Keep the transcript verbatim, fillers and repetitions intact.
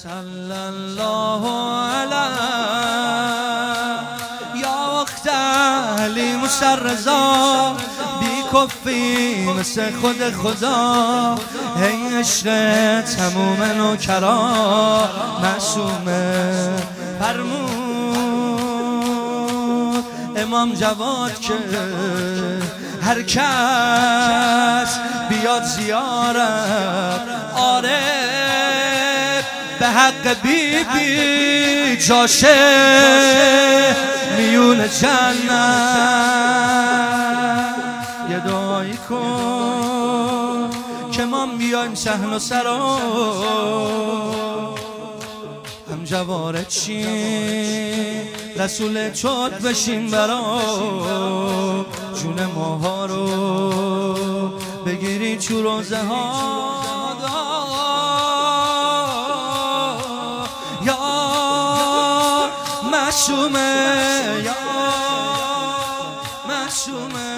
صلی الله علیه یا اخت علی مسرزا بی کفی مثل خود خدا ای عشق تموم نوکرا معصومه فرمود امام جواد که هر کس بیاد زیارت آره به حق بی بی جاشه میون جنت یه دعایی کن که ما بیایم صحن و سرا هم جوارت چین رسول چود بشین برا جون ماها رو بگیری چو روزه ها یا معصومه یا معصومه